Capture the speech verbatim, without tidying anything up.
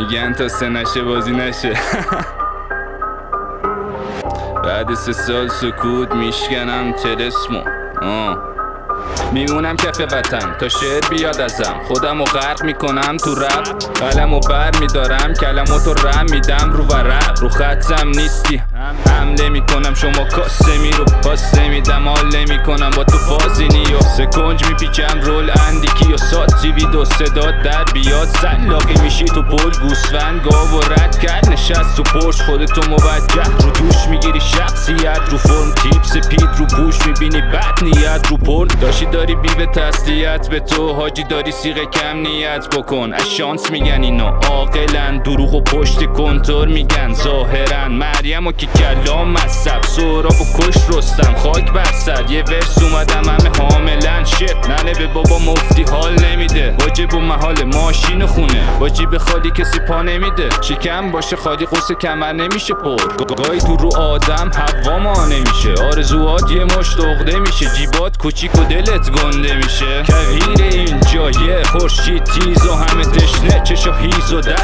میگن تا سه نشه بازی نشه. بعد سه سال سکوت میشکنم تلسمو آه میمونم کف وطن تا شعر بیاد ازم، خودمو غرق میکنم تو رپ، قلمو بر میدارم کلماتو رم میدم رو ورق، رو خطم نیستی حمله میکنم شما کاسه میرو پاسه میدم حال میکنم با تو فازینی و سه کنج میپیچم رول اندیکی و سات تیوی دو صدا در بیاد سلاقی میشی تو پل گوسفند گاو و رد کرد نشست تو پشت خودتو موجه رو دوش میگیری شخصیت رو فرم تیپ سپید رو پوش میبینی بد نیت رو پل داشی داری بیوه تسلیت به تو حاجی داری سیغه کم نیت بکن از شانس میگن اینا عاقلن دروغ و پشت کنتور میگن ظاهرن مریم و که کلام مصب سوراب و کش رستم خاک بر سر یه ورس اومدم همه حاملن شت ننه به بابا مفتی حال نمیده واجب و محال ماشین و خونه واجب خالی کسی پا نمیده شکم باشه خالی قصه کمر نمیشه پر گاهی تو رو آدم هوا ما نمیشه آرزوات یه مشت عقده میشه جیبات کوچیک و دلت گنده میشه کویر اینجا یه خورشید تیز و همه تشنه چشا هیز و دست